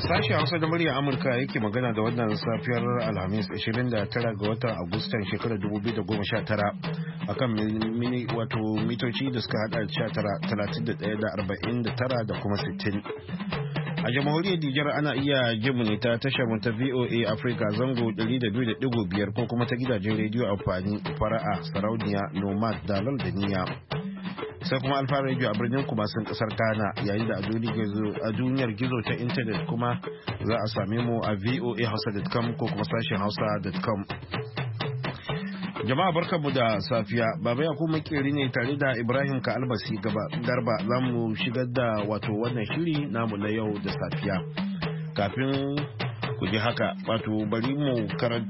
Sashen Hausa da murya Amurka yake magana da wannan safiyar Alhamis 29 ga watan Agustan shekarar 2019 akan mitoci da suka hada 19, da kuma 60. A jamhuriyar Nijar ana iya jimu ne ta tashar mu ta VOA Africa zango 200.5 ko kuma ta gidajen rediyo amfani fara'a, sarauniya, nomad, dalal da niyya. Sai kuma alfa radio a birnin kumasin kasar Ghana, yayin da a duniyar gizo ta intanet kuma za a same mu a voahausa.com ko kuma sashen hausa.com. Jama'a barkanmu da safiya, baba ya kuma makeri ne tare da Ibrahim ka albasi garba za mu shigar da wannan shiri namu na yau da safiya. Kafin ku ji haka bari mu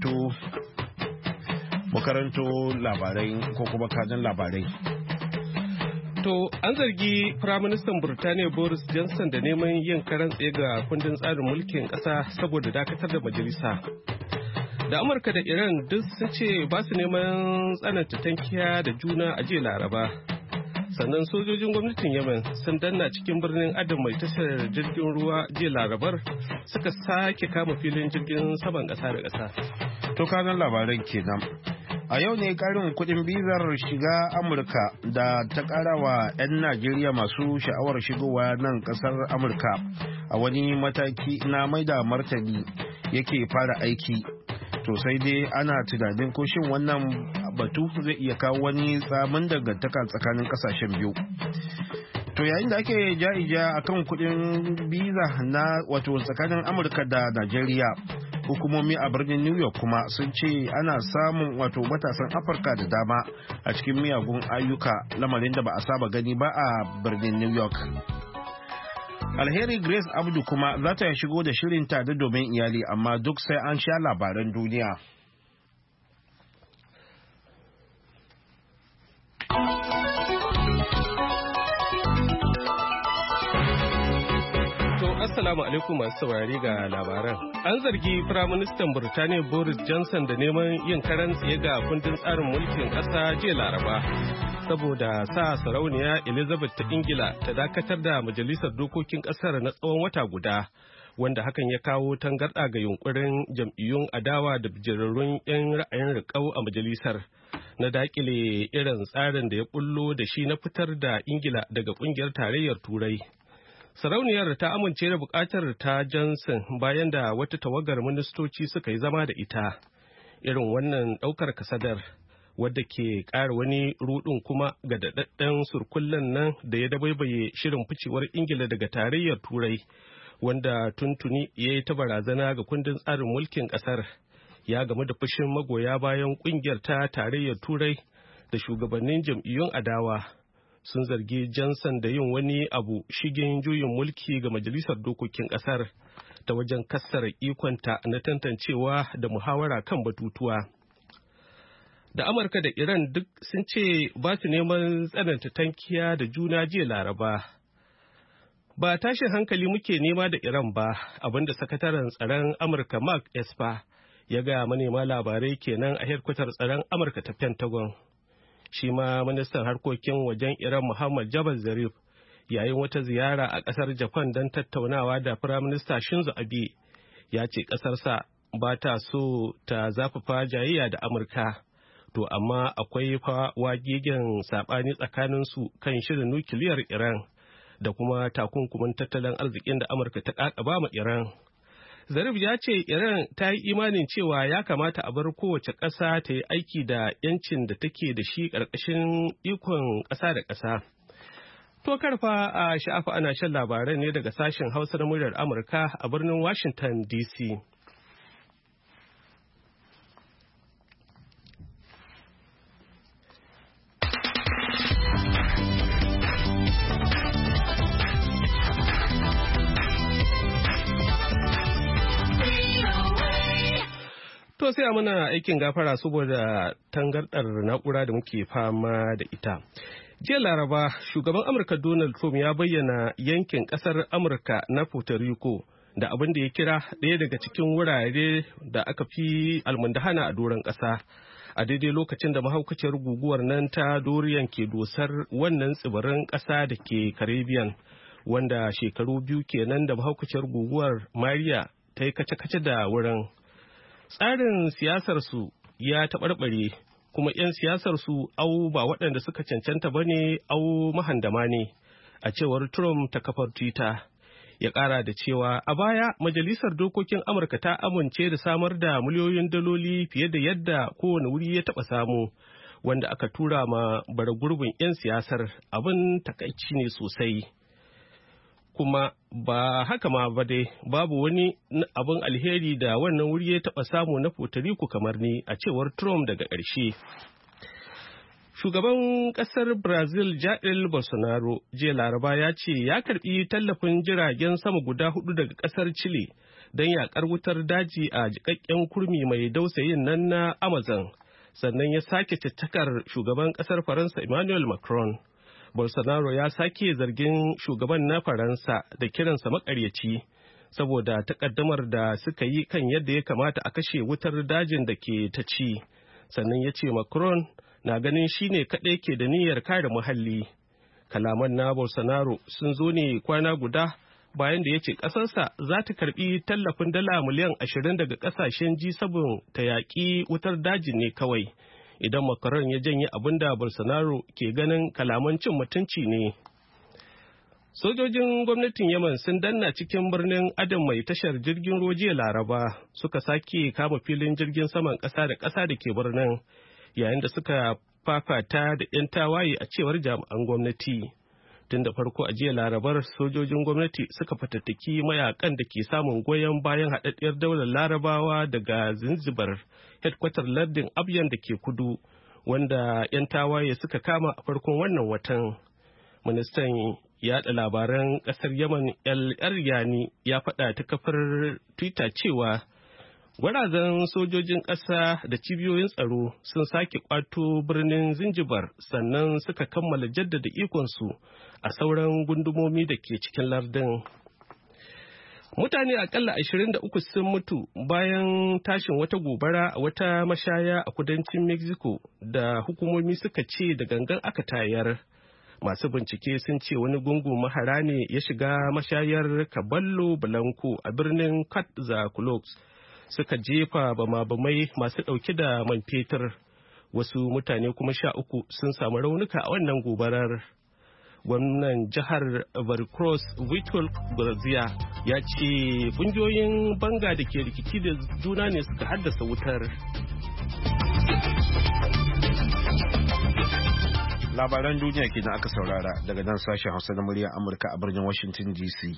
karanto labarai ko kuma kanin labarai. To, an zargi Firaministan Burtaniya Boris Johnson da neman yin karan tsaye ga kundin tsarin mulkin ƙasa saboda dakatar da majalisa. Da Amurka da Iran duk sun ce ba su neman tsananta tankiya da juna a jiya Laraba. Sannan sojojin gwamnatin Yemen sun danna cikin birnin Adan mai tashar jirgin ruwa jiya Larabar suka sake kama filin jirgin saman ƙasa da ƙasa. To kanan labaran kenan. A yau ne karin kudin bizar shiga Amurka da ta kara wa 'yan Najeriya masu sha'awar shigowa nan kasar Amurka a wani mataki na maida martani yake fara aiki. To sai dai ana tunanin ko shin wannan batu zai iya kawo wani tsamin dangantaka tsakanin kasashen biyu. To yayin da ake ja'ija akan kudin biza na tsakanin Amurka da Najeriya, hukumomi a birnin New York kuma sun ce ana samun matasan Afirka da dama a cikin miyagun ayyuka, lamarin da ba a saba gani ba a birnin New York. Alheri Grace Abdu kuma za ta shigo da shirin da domin iyali, amma duk sai an sha labaran duniya. Assalamu alaikum masu saurari ga labaran. An zargi Firaministan Burtaniya Boris Johnson da neman yin karan tsaye ga kundin tsarin mulkin ƙasa jiya Laraba saboda sa sarauniya Elizabeth ta Ingila ta dakatar da majalisar dokokin ƙasar na tsawon wata guda, wanda hakan ya kawo tangarɗa ga yunkurin jam'iyyun adawa da bijirarrun 'yan ra'ayin riƙau a majalisar na dakile irin tsarin da ya bullo da shi na fitar da Ingila daga ƙungiyar tarayyar Turai. Sarauniyar ta amince da bukatar ta Johnson bayan da wata tawagar ministoci suka yi zama da ita. Irin wannan ɗaukar kasadar wadda ke ƙara wani rudin kuma ga daɗaɗɗen surkullen nan da ya dabaibaye shirin ficewar Ingila daga tarayyar Turai, wanda tuntuni ya yi ta barazana ga kundin tsarin mulkin ƙasar, ya gamu da fushin magoya bayan ƙungiyar ta tarayyar Turai da shugabannin jam'iyyun adawa. Sun zargi Johnson da yin wani abu shigen juyin mulki ga majalisar dokokin kasar ta wajen kassara ikonta na tantancewa da muhawara kan batutuwa. Da Amurka da Iran duk sun ce ba su neman tsananta tankiya da juna jiya Laraba. Ba tashin hankali muke nema da Iran ba, abinda sakataren tsaron Amurka Mark Esper ya gaya manema labarai kenan a hedkwatar tsaron Amurka ta Pentagon. Shi ma ministan harkokin wajen Iran Muhammad Javad Zarif, yayin wata ziyara a ƙasar Japan don tattaunawa da Firaminista Shinzo Abe, ya ce ƙasarsa ba ta so ta zafafa jayayya da Amurka, to amma akwai fa wagegen saɓani tsakaninsu kan shirin nukiliyar Iran da kuma takunkumin tattalin arzikin da Amurka ta ƙaƙaba ma Iran. Zarif ya ce Iran ta yi imanin cewa ya kamata a bar kowace ƙasa ta yi aiki da 'yancin da take da shi ƙarƙashin ikon ƙasa da ƙasa. To karfa a sha'afa ana shan labaran ne daga sashen Hausa na muryar Amurka a birnin Washington DC. To sai a muna aikin gafara saboda tangardar na'ura da muke fama da ita. Jiya Laraba, shugaban Amurka Donald Trump ya bayyana yankin ƙasar Amurka na Puerto Rico da abin da ya kira ɗaya daga cikin wurare da aka fi almundahana a doron ƙasa. A daidai lokacin da mahaukaciyar guguwar nan ta Dorian ke dosar wannan tsibirin ƙasa da ke Caribbean, wanda shekaru 2 kenan da mahaukaciyar guguwar Maria ta yi kace-kace da wurin. Tsarin siyasarsu ya taɓarɓare, kuma 'yan siyasarsu au ba waɗanda suka cancanta ba ne au mahandama ne, a cewar Trump ta kafar Twitter. Ya ƙara da cewa a baya Majalisar Dokokin Amurka ta amince da samar da miliyoyin daloli fiye da yadda kowane wuri ya taɓa samu, wanda aka tura ma bara gurbin 'yan siyasar. Abin takaici ne sosai. Kuma ba haka ma ba dai, babu wani abin alheri da wannan wuri ya taɓa samu na Puerto Rico kamar ni, a cewar Trump daga ƙarshe. Shugaban ƙasar Brazil Jair Bolsonaro jiya Laraba ya ce ya karɓi tallafin jiragen sama guda 4 daga ƙasar Chile don yaƙar wutar daji a jiƙaƙƙen kurmi mai dausayin nan na Amazon, sannan ya sake caccakar shugaban ƙasar Faransa Emmanuel Macron. Bolsonaro ya sake zargin shugaban na Faransa da kiransa maƙaryaci saboda takaddamar da suka yi kan yadda ya kamata a kashe wutar dajin da ke ta ci, sannan ya ce Macron na ganin shi ne kaɗai ke da niyyar kare muhalli. Kalaman na Bolsonaro sun zo ne kwana guda bayan da ya ce ƙasarsa za ta karɓi tallafin dala miliyan 20 daga ƙasashen G7 ta yaƙi wutar dajin ne kawai, idan Macron ya janye abin da Bolsonaro ke ganin kalaman cin mutunci ne. Sojojin gwamnatin Yemen sun danna cikin birnin Aden mai tashar jirgin ruwa jiya Laraba, suka sake kama filin jirgin saman ƙasa da ƙasa da ke birnin, yayin da suka fafata da 'yan tawaye a cewar jami'an gwamnati. Tun da farko a jiya Larabar sojojin gwamnati suka fatattaki mayakan da ke samun goyon bayan haɗaɗɗiyar daular Larabawa daga Zanzibar, hedkwatar lardin Abyan da ke kudu, wanda 'yan tawaye suka kama a farkon wannan watan. Ministan yaɗa labaran ƙasar Yemen El Eryani ya faɗa ta kafar Twitter cewa gwarazan sojojin ƙasa da cibiyoyin tsaro sun sake ƙwato birnin Zanzibar, sannan suka kammala jaddada ikonsu a sauran gundumomi da ke cikin lardin. Mutane akalla 23 sun mutu bayan tashin wata gobara a wata mashaya a kudancin Mexico da hukumomi suka ce da gangan aka tayar. Masu bincike sun ce wani gungun mahara ne ya shiga mashayar Caballo Blanco a birnin Coatzacoalcos, suka jefa bama-bamai masu ɗauke da man fetur. Wasu mutane kuma 13 sun samu raunuka a wannan gobarar. Gwamnan jihar Veracruz Vitor Garcia ya ce ƙungiyoyin banga da ke rikici da juna ne suka haddasa wutar. Labaran duniya kenan aka saurara daga nan sashen Hausa na muryar Amurka a birnin Washington DC.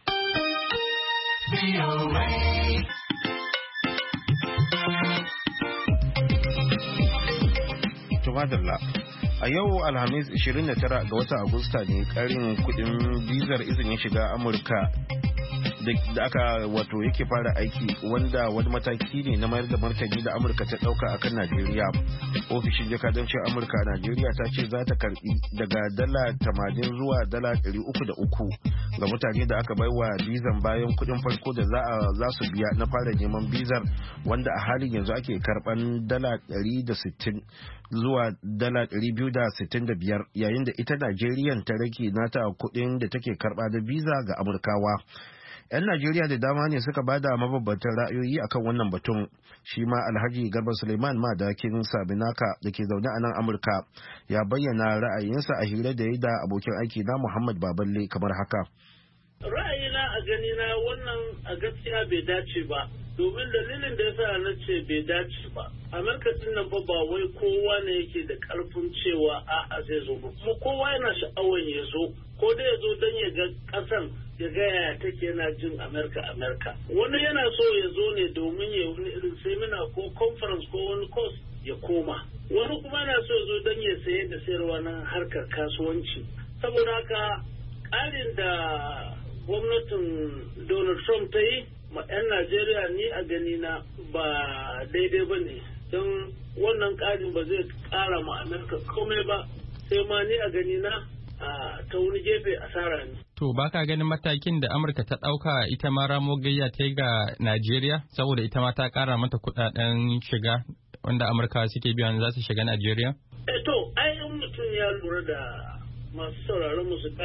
Tumadalla. A yau Alhamis 29 ga watan Agusta ne karin kudin bizar izinin shiga Amurka da aka wato yake fara aiki, wanda wani mataki ne na mayar da martani da Amurka ta dauka akan Najeriya. Ofishin jakadancin Amurka a Najeriya ta ce za ta karbi daga dala 80 zuwa dala 303 ga mutane da aka baiwa bizan bayan kudin farko da za su biya na fara neman bizar, wanda a halin yanzu ake karban dala 160 zuwa dala 265, yayin da ita Najeriya ta rage nata kudin da take karba da biza ga Amurkawa. 'Yan Najeriya da dama ne suka bada mabambantan ra'ayoyi akan wannan batun. Shi ma Alhaji Garba Suleiman Madakin Sabinaka da ke zaune a nan Amurka ya bayyana ra'ayinsa a hira da ya da abokin aiki na Muhammad Baballe kamar haka. Ra'ayina a ganina wannan a gaskiya bai dace ba, domin dalilin da yasa na ce bai dace ba. Amurka din nan ba wai kowa ne yake da karfin cewa a'a zai zo ba, kuma kowa yana sha'awar ya zo, ko dai ya zo don ya ga kasan ya ga yaya take yana jin Amerika. Wani yana so ya zo ne domin ya wani irin semina ko conference ko wani course ya koma. Wani kuma yana so ya zo don ya saye da sayarwa na harkar kasuwanci. Saboda haka ƙarin da gwamnatin Donald Trump ta yi ma 'yan Najeriya ni a gani na ba daidai ba ne, don wannan ƙarin ba zai ƙara ma Amerika komai ba, sai ma ni a gani na ta wani gefe asara ne. To ba ka ganin matakin da Amurka ta ɗauka ita ma ramo gayya ta yi ga Najeriya, saboda ita ma ta ƙara mata kuɗaɗen shiga wanda Amurka suke biyan za su shiga Najeriya? To, ai mutum ya lura da masu sauraron musu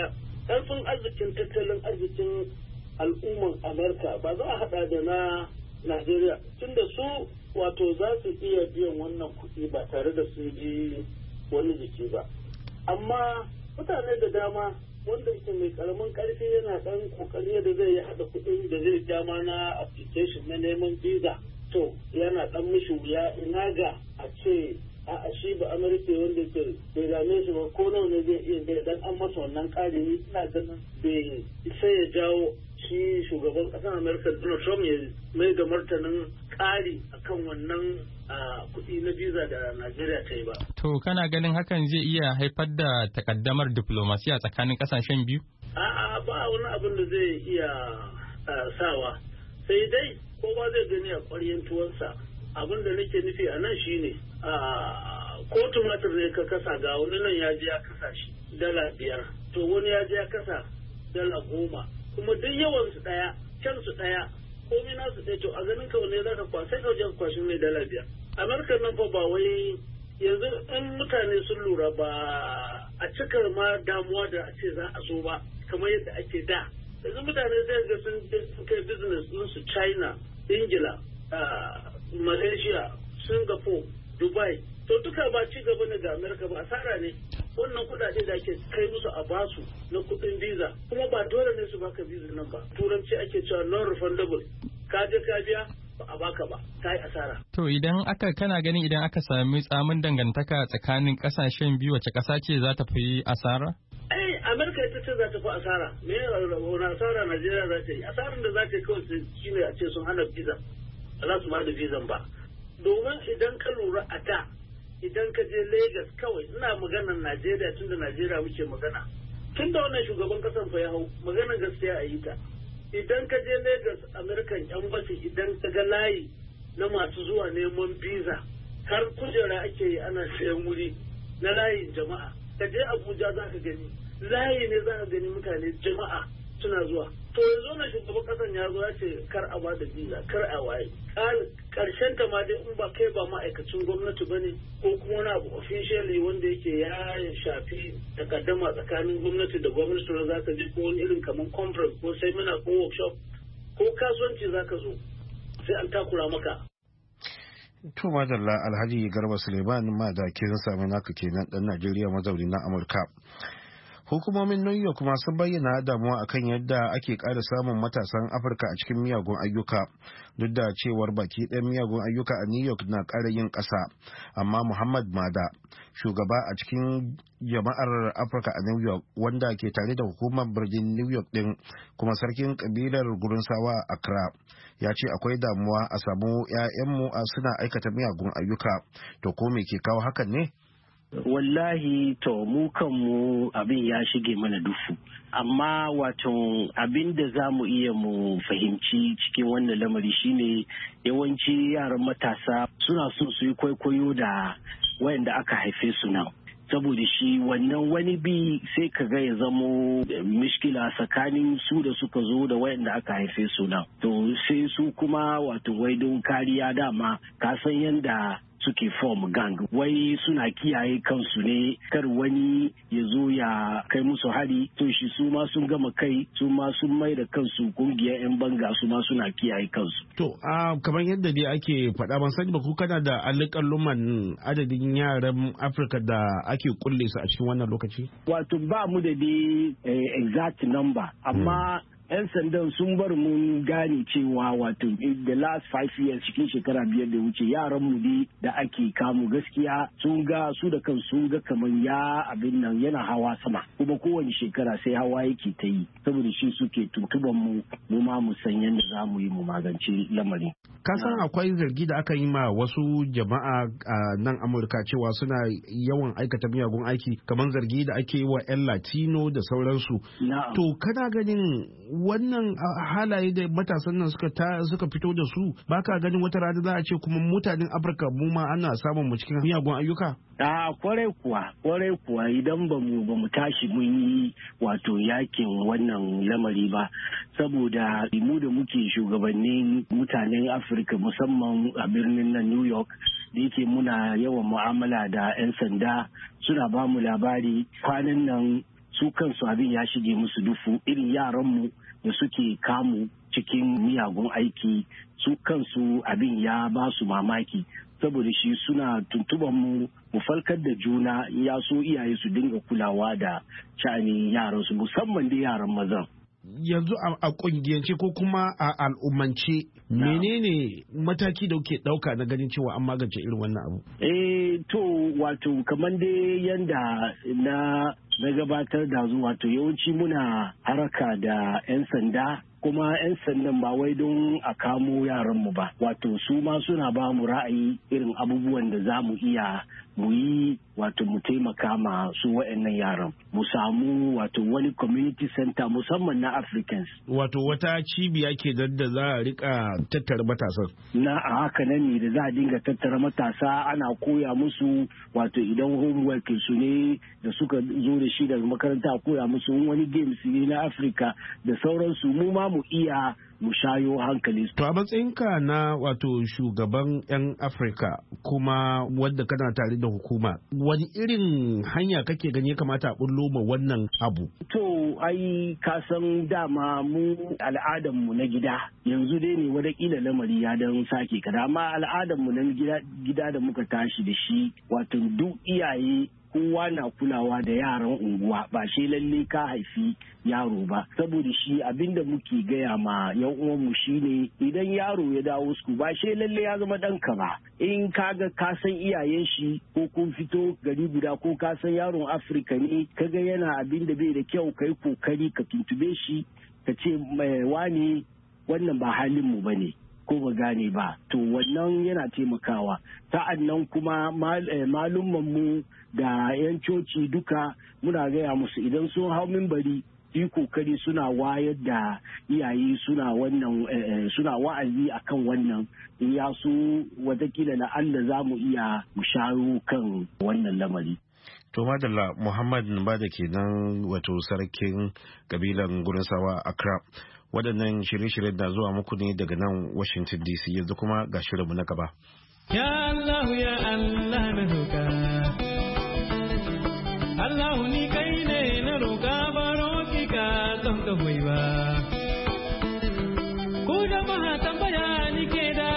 ƙarfin arzikin tattalin arzikin al'umman Amurka ba za a haɗa da na Najeriya tunda su wato za su iya biyan wannan kuɗi ba tare da su ji wani jiki ba. Amma mutane da dama wanda yake mai karamin karfi yana ɗan kokari da zai yi haɗa kuɗin da zai jama na application na neman visa to yana ɗan mishi wuya ina ga a ce a shi ba Amurka wanda ke bai dame shi ba ko nawa ne zai iya bai dan an masa wannan ƙari ni ina ganin bai sai ya jawo shi shugaban ƙasar Amurka Donald Trump ya mai da martanin ƙari akan wannan kuɗi na visa da Najeriya ta yi ba. To kana ganin hakan zai iya haifar da takaddamar diplomasiya tsakanin ƙasashen biyu? A'a ba wani abin da zai iya sawa sai dai kowa zai gani a ƙwaryen tuwansa abin da nake nufi a nan shine ko tumatir ne ka kasa ga wani nan ya je ya kasa shi $5 to wani ya je ya kasa $10 kuma duk yawan su ɗaya can su ɗaya komai nasu ɗaya to a ganin ka wanne za ka kwasai ka wajen kwashin mai $5. Amurka nan fa ba wai yanzu in mutane sun lura ba a cikar ma damuwa da a ce za a zo ba kamar yadda ake da yanzu mutane zai ga sun kai business din su China, Ingila, Malaysia, Singapore, Dubai to duka ba ci gaba ne ga Amurka ba asara ne wannan kudade da ake kai musu a basu na kudin visa kuma ba dole ne su baka visa nan ba turanci ake cewa non refundable ka je ka biya ba a baka ba ka yi asara. To kana ganin idan aka sami tsamin dangantaka tsakanin kasashen biyu wace kasa ce za ta fi asara? Amurka ita ce za ta fi asara me wani asara Najeriya za ta yi asarar da za ta yi kawai shine a ce sun hana visa ba za su ba da visa ba domin idan ka lura a da idan ka je Lagos kawai ina maganar Najeriya tunda Najeriya muke magana tun da wannan shugaban kasan fa ya hau maganar gaskiya a yi ta idan ka je Lagos American Embassy idan ka ga layi na masu zuwa neman visa har kujera ake yi ana sayan wuri na layin jama'a ka je Abuja za ka gani layi ne za ka gani mutane jama'a suna zuwa to yanzu na shugaban kasan ya zo ya ce kar a ba da visa kar a waye karshen ta ma dai in ba kai ba ma'aikacin gwamnati ba ne ko kuma wani abu officially wanda yake ya shafi takaddama tsakanin gwamnati da gwamnati da za ka je ko wani irin kamar conference ko seminar ko workshop ko kasuwanci za ka zo sai an takura maka. To madalla Alhaji Garba Suleiman ma da ke sami naka kenan dan Najeriya mazauni na Amurka. Hukumomin New York kuma sun bayyana damuwa akan yadda ake ƙara samun matasan Afirka a cikin miyagun ayyuka duk da cewar baki ɗayan miyagun ayyuka a New York na ƙara yin ƙasa. Amma Muhammad Mada, shugaba a cikin jama'ar Afirka a New York wanda ke tare da hukumar birnin New York ɗin kuma sarkin ƙabilar Gurunsawa a Accra, ya ce akwai damuwa a samu 'ya'yanmu suna aikata miyagun ayyuka. To ko me ke kawo hakan ne? Wallahi to mu kanmu abin ya shige mana dufu amma wato abin da za mu iya mu fahimci cikin wannan lamari shine yawanci yaran matasa suna so su yi kwaikwayo da wayanda aka haife su nan saboda shi wannan wani bi sai ka ga ya zamo mishkila tsakanin su da suka zo da wayanda aka haife su nan to sai su kuma wato wai don kariya dama ka san yanda suke form gang wai suna kiyaye kansu ne kar wani ya zo ya kai musu hari to shi su ma sun gama kai su ma sun mai da kansu kungiyar 'yan banga su ma suna kiyaye kansu. To kamar yadda dai ake faɗa ban sani ba ku kana da alƙaluman adadin yaran Afirka da ake kulle su a cikin wannan lokaci? Wato ba mu da dai exact number amma 'yan sandan sun bar mun gane cewa wato the last 5 years cikin shekara 5 da wuce yaran mu dai da ake kamu gaskiya sun ga su da kansu sun ga kamar ya abin nan yana hawa sama kuma kowane shekara sai hawa yake ta yi saboda shi suke tuntuban mu ma mu san yadda za mu yi mu magance lamarin. Ka san akwai zargi da aka yi ma wasu jama'a a nan Amurka cewa suna yawan aikata miyagun aiki kamar zargi da ake yi wa 'yan Latino da sauransu. To kana ganin wannan halaye da matasan nan suka fito da su baka ganin wata rana za a ce kuma mutanen Afirka mu ma ana samun mu cikin miyagun ayyuka? Kwarai kuwa idan ba mu tashi mun yi wato yakin wannan lamari ba saboda mu da muke shugabannin mutanen Afirka musamman a birnin nan New York da yake muna yawan mu'amala da 'yan sanda suna ba mu labari kwanan nan su kansu abin ya shige musu dufu, irin yaranmu da suke kamu cikin miyagun aiki su kansu abin ya ba su mamaki, saboda shi suna tuntuban mu falkar da juna, ya so iyaye su dinga kulawa da sha'anin yaran su, musamman da yaran mazan. Yanzu a kungiyance ko kuma a al'ummance menene mataki da kuke dauka na ganin cewa an magance irin wannan abu? To wato kamar dai yanda na gabatar da zuwa, wato yawanci muna haraka da 'yan sanda, kuma 'yan sandan ba wai don a kamo yaranmu ba, wato su ma suna ba mu ra'ayi irin abubuwan da za mu iya mu yi, wato mu taimaka ma su wa'annan yaran, mu samu wato wani community center musamman na Africans. Wato wata cibiya ke da za a rika tattara matasa. Na a haka nan ne da za a dinga tattara matasa, ana koya musu, wato idan homework su ne da suka zo da shi daga makaranta, koya musu wani games ne na Africa da sauransu, mu ma mu iya mu shayo hankali. To a matsayinka na wato shugaban 'yan Afirka kuma wanda kana tare da hukuma, wani irin hanya kake gani kamata a bullo ma wannan abu? To ai ka san dama mu al'adarmu na gida yanzu dai ne wadakila lamari ya dan sake kada, amma al'adarmu na gida da muka tashi da shi, wato duk iyaye kowa na kulawa da yaran unguwa, ba shi lalle ka haifi yaro ba, saboda shi abinda muke gaya ma yan uwanmu shine idan yaro ya dawo su ba shi lalle ya zama ɗanka ba, in kaga ka san iyayen shi ko kun fito gari guda ko ka san yaron Afirka ne kaga yana abin da bai da kyau, kai kokari ka tuntube shi ka ce wani wannan ba halin mu bane ko ba gane ba, to wannan yana taimakawa. Sa'an nan kuma malumman mu da 'yan coci duka muna gaya musu idan sun hau minbari yi kokari suna wayar da iyaye, suna wa'azi akan wannan, in ya so watakila na Allah za mu iya mu shawo kan wannan lamari. To madalla, Muhammad Bada kenan, wato sarkin kabilan Gurinsawa Accra. Waɗannan shirye-shiryen da zuwa muku ne daga nan Washington DC, yanzu kuma ga shirinmu na gaba. Ya Allah ya Allah na roƙa, Allah ni kai ne na roƙa, baro ki ka don ka hoyi ba. Ku jama'a tambaya ni ke da,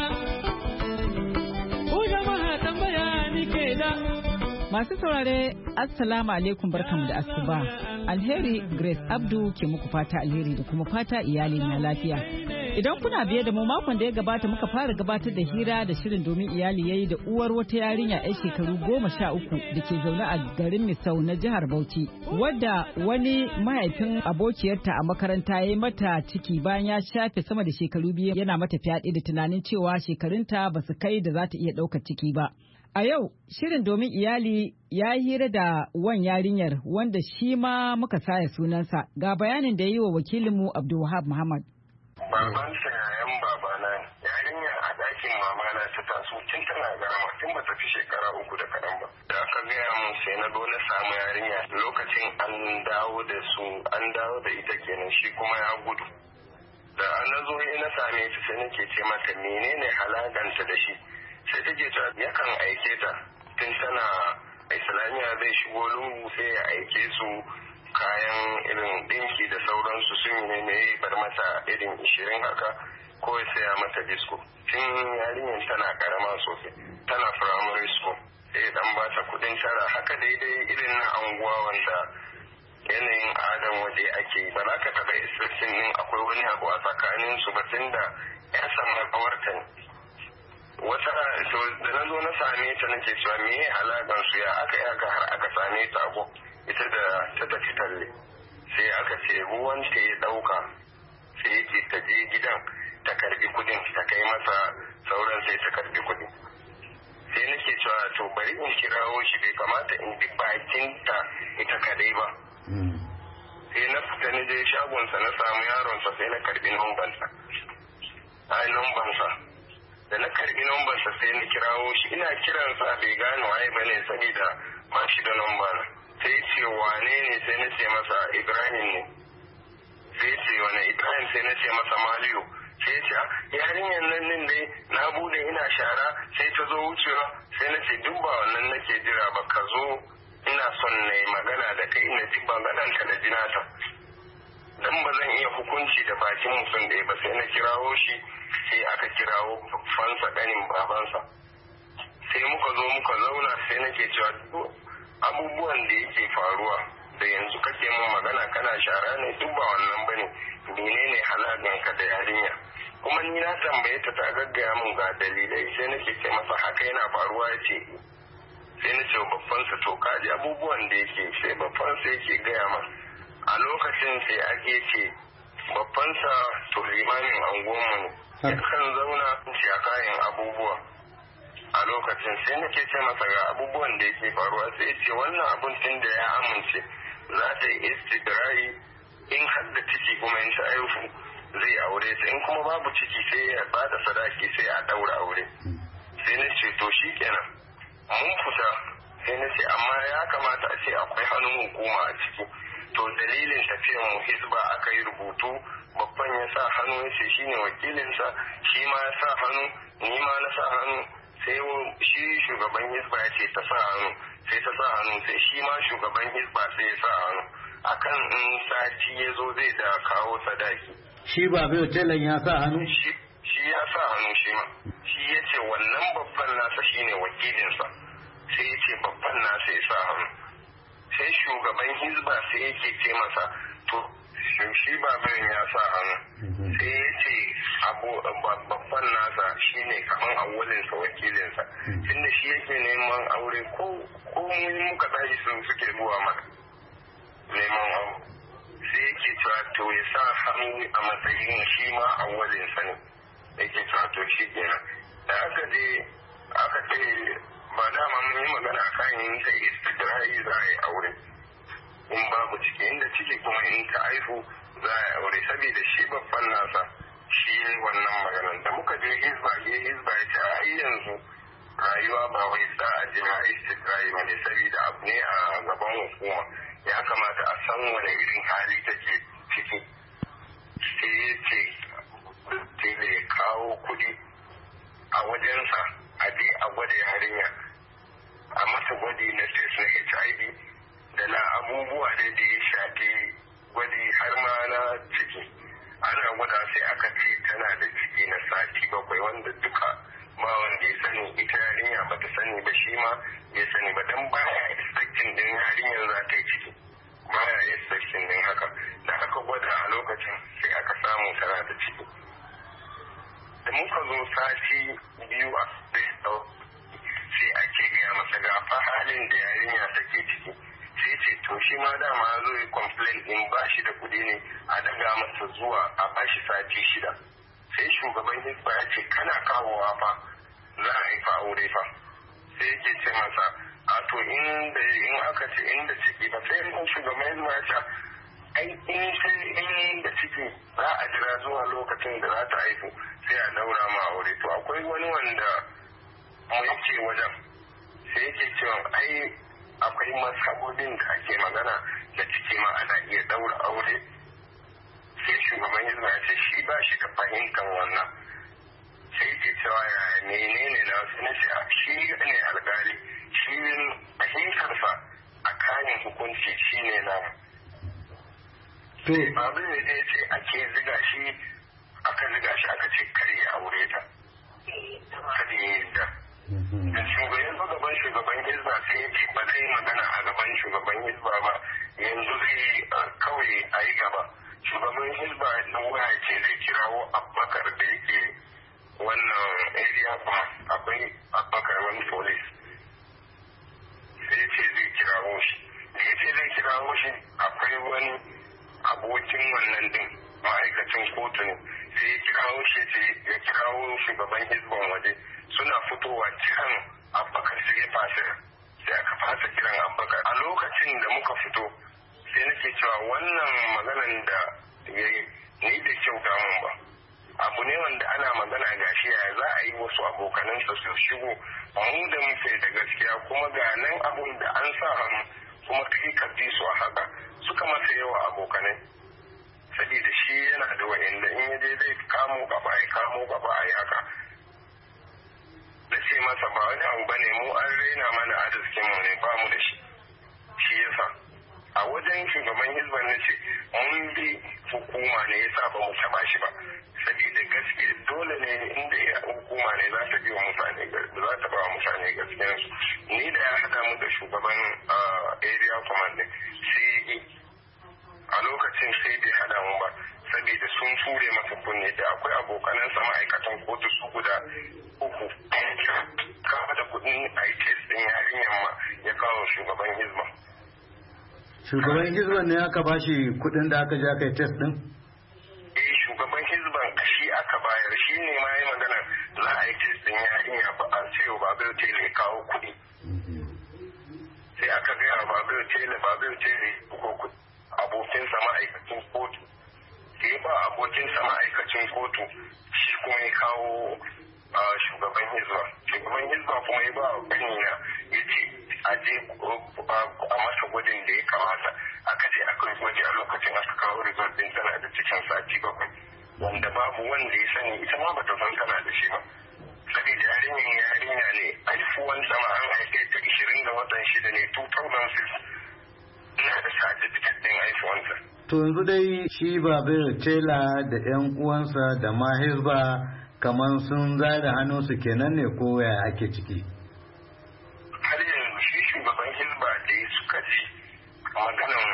ku jama'a tambaya ni ke da. Masu saurare, Assalamu alaikum, barkamu da asuba. Alheri Grace Abdu ke muku fata alheri da kuma fata iyali na lafiya. Idan kuna biye da mu, makon da ya gabata muka fara gabatar da hira da shirin domin iyali yayi da uwar wata yarinya 'yar shekaru 13 da ke zaune a garin Misau na jihar Bauchi, wadda wani mahaifin abokiyarta a makaranta ya yi mata ciki bayan ya shafe sama da shekaru 2 yana mata fyaɗe da tunanin cewa shekarunta ba su kai da za ta iya ɗaukar ciki ba. A yau, shirin domin iyali ya yi hira da wan yarinyar wanda shi ma muka saya sunansa, ga bayanin da ya yi wa wakilinmu Abdulwahab Muhammad. Babansa yayan babana, yarinya a ɗakin mamana ta taso tun tana garama, tun ba ta fi shekara 3 da kaɗan ba. Da aka gaya mun sai na dole samu yarinya, lokacin an dawo da ita kenan, shi kuma ya gudu. Da na zo na same ta sai nake ce mata menene halaganta da shi. Sai take ta yakan aike ta tun tana Islamiyya, zai shigo lungu sai ya aike su kayan irin dinki da sauransu, sun ne bar mata irin 20 haka, ko ya saya mata disco. Tun yarinyar tana karama sosai, tana primary school, sai dan ba ta kudin tara haka daidai irin na anguwa wanda yanayin adam waje ake yi. Ba za ka taɓa isassin din akwai wani abu a tsakaninsu ba, tun da ya samu kawarta ne. Wata da na zo na same ta nake cewa me ya alaƙan su, ya aka yi har aka same ta abu, ita da ta tafi talle, sai aka ce ruwan ta ya ɗauka, sai yake ta je gidan ta karbi kudin ta kai masa, sauran sai ta karbi kudin. Sai nake cewa to bari in kirawo shi, bai kamata in bi bakin ta ita kadai ba. Sai na fita ni je shagonsa na samu yaronsa, sai na karbi numbansa. Da na karbi numbansa sai na kirawo shi, ina kiransa bai gane waye bane saboda ba shi da numba na. Sai ce wane ne, sai na ce masa Ibrahim ne. Sai ce wane Ibrahim, sai na ce masa Maliyu. Sai ce yarinyar nan dai na bude ina shara sai ta zo wucewa, sai na ce duk ba wannan nake jira ba, ka zo ina son na yi magana da kai na ji maganarka da jinata. Dan ba zan iya hukunci da bakin mutum da ba sai na kirawo shi, sai aka kirawo fansa ɗanin babansa. Sai muka zo muka zauna sai nake cewa abubuwan da yake faruwa da yanzu kake mun magana kana shara ne duk ba wannan bane, menene halaganka da yarinya. Kuma ni na tambaye ta gaggaya mun ga dalilai, sai nake ce masa haka yana faruwa ya ce. Sai na ce babbansa to kaji abubuwan da yake, sai babbansa yake gaya ma. A lokacin sai ake ce babbansa to limamin anguwanmu ne, kan zauna ce a kayan abubuwa. A lokacin sai nake ce masa ga abubuwan da yake faruwa, sai ce wannan abun tun da ya amince za ta yi istidra'i, in har da ciki kuma in ta haihu zai aure ta, in kuma babu ciki sai ya bada sadaki sai a daura aure. Sai na ce to shi kenan mun fita. Sai na ce amma ya kamata a ce akwai hannun hukuma a ciki. To dalilin tafiyan mu Hizba aka yi rubutu, babban ya sa hannu ya ce shine wakilinsa, shi ma ya sa hannu, ni ma na sa hannu. Sai shi shugaban Hizba ya ce ta sa hannu, sai ta sa hannu, sai shi ma shugaban Hizba sai ya sa hannu akan in sati ya zo zai da kawo sadaki. Shi ba bai telan ya sa hannu? Shi ya sa hannu shi ma. Shi ya ce wannan babban nasa shine wakilinsa, sai ya ce babban nasa ya sa hannu. Sai shugaban Hizba sai yake ce masa to shi ba bai ya sa hannu. Sai ya ce babban nasa shine kaman awwalinsa wakilinsa, tunda shi yake neman aure ko muka tashi sun suke zuwa maka neman aure. Sai yake cewa to ya sa hannu a matsayin shi ma awwalinsa ne, yake cewa to shi kenan. Da aka ce ba dama mun yi magana kan yin ta istidra'i za a yi aure in babu ciki, inda ciki kuma in ta haihu za a yi aure, saboda shi babban nasa shi wannan maganan. Da muka je Hizba ya ce a yanzu rayuwa ba wai sa a jira istidra'i ba ne, saboda abu ne a gaban hukuma, ya kamata a san wani irin hali take ciki. Sai ya ce da ya kawo kuɗi a wajensa a je a gwada yarinya, a masa gwadi na test na HIV da na abubuwa da ya shafi gwadi har ma na ciki. Ana gwada sai aka ce tana da ciki na sati 7, wanda duka ba wanda ya sani, ita yarinya ba ta sani ba, shi ma ya sani ba, don baya expecting din yarinyar za ta yi ciki, baya expecting din haka. Da aka gwada a lokacin sai aka samu tana da ciki. Da muka zo sati 2 a sai ake gaya masa ga fa halin da yarinya take ciki. Sai ce to shi ma dama zo yi complain in ba shi da kuɗi ne a daga masa zuwa a ba shi sati 6. Sai shugaban Hizba ya ce kana kawowa fa za a yi fa aure fa. Sai yake ce masa a to in aka ce inda ciki ba, sai shugaban Hizba ya ce ai in da ciki za a jira zuwa lokacin da za ta haihu sai a daura ma aure. To akwai wani wanda mu yake wajen, sai yake cewa ai akwai masabobin da ake magana da ciki ma ana iya daura aure. Sai shugaban Hizba ya ce shi ba shi da fahimtar wannan. Sai yake cewa ya menene na su na shi ne alkali, shi fahimtarsa a kayan hukunci shi ne na babu ne da ya ce ake ziga shi aka ce kar ya aure ta. Sadi ya yi da gaban shugaban Hizba sai ya ce ba zai magana a gaban shugaban Hizba ba, yanzu zai kawai a yi gaba. Shugaban Hizba na waya ce zai kirawo Abubakar da yake wannan area ba, akwai Abubakar wani police. Sai ce zai kirawo shi. Da ya ce zai kirawo shi akwai wani abokin wannan din ma'aikacin kotu ne. Sai ya kirawo shi ya kirawo shugaban Hizban waje, suna fitowa kiran Abubakar sai ya fasa, sai aka fasa kiran Abubakar. A lokacin da muka fito sai nake cewa wannan maganan da ya yi ni da kyau damun ba, abu ne wanda ana magana gashi ya za a yi wasu abokanansa su shigo, mu da muke da gaskiya kuma ga nan abun da an sa hannu kuma kai ka bi su a haka suka masa yawa abokanai. Saboda shi yana da wa'inda in yaje zai kamo gaba a yi haka. Da ce masa ba wani abu bane, mu an raina mana arzikin mu ne, ba mu da shi. yasa a wajen shugaban hizban na ce mun bi hukuma ne yasa ba mu taba shi ba saboda gaske dole ne inda hukuma ne za ta biyo mutane za ta ba mutane gaskiyarsu ni da ya hada mu da shugaban area command sai a lokacin sai bai hada mu ba saboda sun ture masa kunne da akwai abokanansa ma'aikatan kotu su guda uku kawo da kudin a yi test din yarinyar ma ya kawo shugaban hizba. Shugaban hizban ne aka bashi kudin da aka je aka yi test din? Shugaban hizban shi aka bayar shi ne ma yi magana za a yi test din yarinya ba a cewa Babel Tele kawo kudi. Sai aka gaya Babel Tele ko abokinsa ma'aikacin kotu. Sai ba abokinsa ma'aikacin kotu shi kuma ya kawo shugaban hizba kuma ya ba kanina ya ce a je a masa gwajin da ya kamata aka je aka yi gwaji a lokacin aka kawo result din tana da cikin sati 7 wanda babu wanda ya sani ita ma bata san tana da shi ba saboda yarinya ne haifuwan sama an haife ta 20 ga watan 6 ne 2006 ina da certificate din haifuwansa. To yanzu dai shi Babel Tela da 'yan uwansa da ma hizba kamar sun zare hannunsu kenan ne ko ya ake ciki? Har yanzu shi shugaban hizba da ya suka ci maganan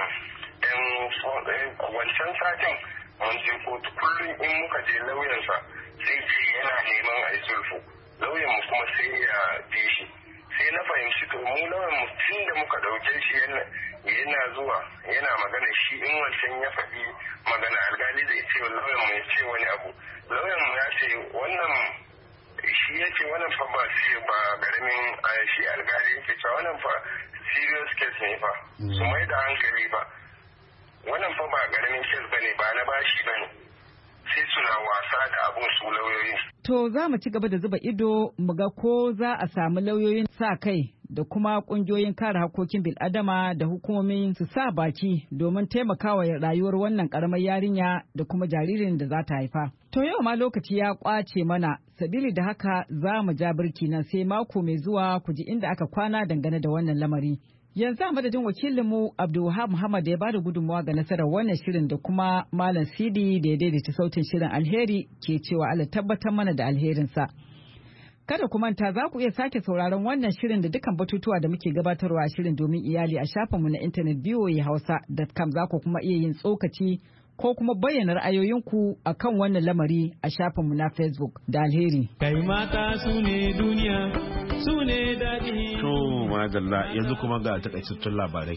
wancan satin mun je kotu kullum in muka je lauyansa sai ce yana neman a yi sulfu lauyan mu kuma sai ya bi shi sai na fahimci to mu lauyan mu tun da muka dauke shi yana zuwa yana magana shi in wancan ya faɗi magana alkali zai ce lauyan mu ya ce wani abu lauyan mu ya ce wannan shi ya ce wannan fa ba garamin shi alkali yake cewa wannan fa serious case ne fa su mai da hankali ba wannan fa ba garamin case bane ba na bashi bane sai suna wasa da abun su lauyoyi. To za mu ci gaba da zuba ido mu ga ko za a samu lauyoyin sa kai da kuma kungiyoyin kare hakokin bil'adama da hukumomin su sa baki domin taimakawa rayuwar wannan karamar yarinya da kuma jaririn da za ta haifa. To yau ma lokaci ya kwace mana, sabili da haka za mu ja birki nan sai mako mai zuwa ku ji inda aka kwana dangane da wannan lamari. Yanzu a madadin wakilinmu Abdulwahab Muhammad da ya bada gudunmawa ga nasarar wannan shirin da kuma Malam Sidi da ya daidaita sautin shirin alheri ke cewa Allah tabbatar mana da alherinsa. Kada ku manta za ku iya sake sauraron wannan shirin da dukkan batutuwa da muke gabatarwa a shirin domin iyali a shafinmu na intanet voahausa.com za ku kuma iya yin tsokaci ko kuma bayyana ra'ayoyinku a kan wannan lamari a shafinmu na Facebook da alheri. Kai mata su ne duniya, su ne daɗi. To, madalla yanzu kuma ga takaitattun labarai.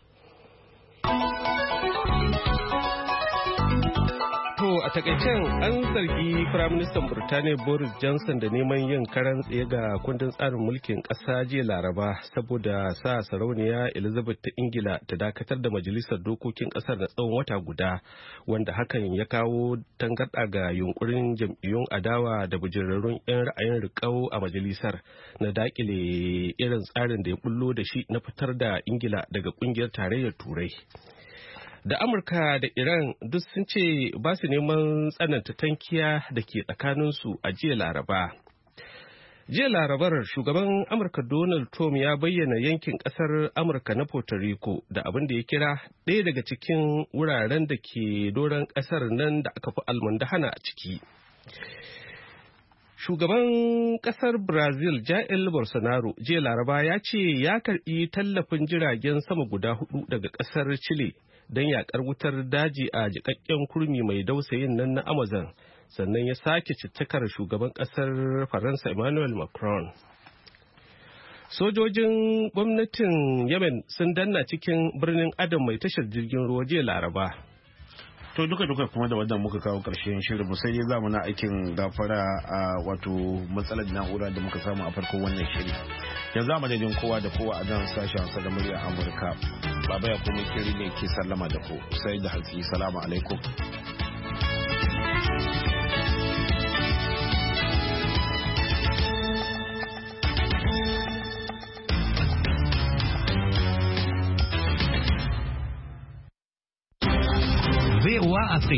To a takaicen an zargi Firaministan Burtaniya Boris Johnson da neman yin karan tsaye ga kundin tsarin mulkin ƙasa jiya Laraba saboda sa sarauniya Elizabeth ta Ingila ta dakatar da majalisar dokokin ƙasar na tsawon wata guda wanda hakan ya kawo tangarɗa ga yunkurin jam'iyyun adawa da bujirarrun 'yan ra'ayin riƙau a majalisar na dakile irin tsarin da ya bullo da shi na fitar da Ingila daga ƙungiyar tarayyar Turai. Da Amurka da Iran duk sun ce ba su neman tsananta tankiya da ke tsakaninsu a jiya Laraba. Jiya Larabar shugaban Amurka Donald Trump ya bayyana yankin ƙasar Amurka na Puerto Rico da abin da ya kira ɗaya daga cikin wuraren da ke doron ƙasar nan da aka fi almundahana a ciki. Shugaban ƙasar Brazil Jair Bolsonaro jiya Laraba ya ce ya karɓi tallafin jiragen sama guda 4 daga ƙasar Chile don yakar wutar daji a jikakken kurmi mai dausayin nan na Amazon, sannan ya sake ciccikar shugaban kasar Faransa Emmanuel Macron. Sojojin gwamnatin Yemen sun danna cikin birnin Adan mai tashar jirgin ruwa jiya Laraba. To duka kuma da wannan muka kawo karshen shirin mu sai dai zamu na aikin gafara a wato matsalar na'ura da muka samu a farkon wannan shiri. Yanzu a madadin kowa da kowa a nan sashen Hausa da murya Amurka. Baba ya kuma kiri ne ke sallama da ku sai da hantsi. Salamu alaikum. VOA Afrique.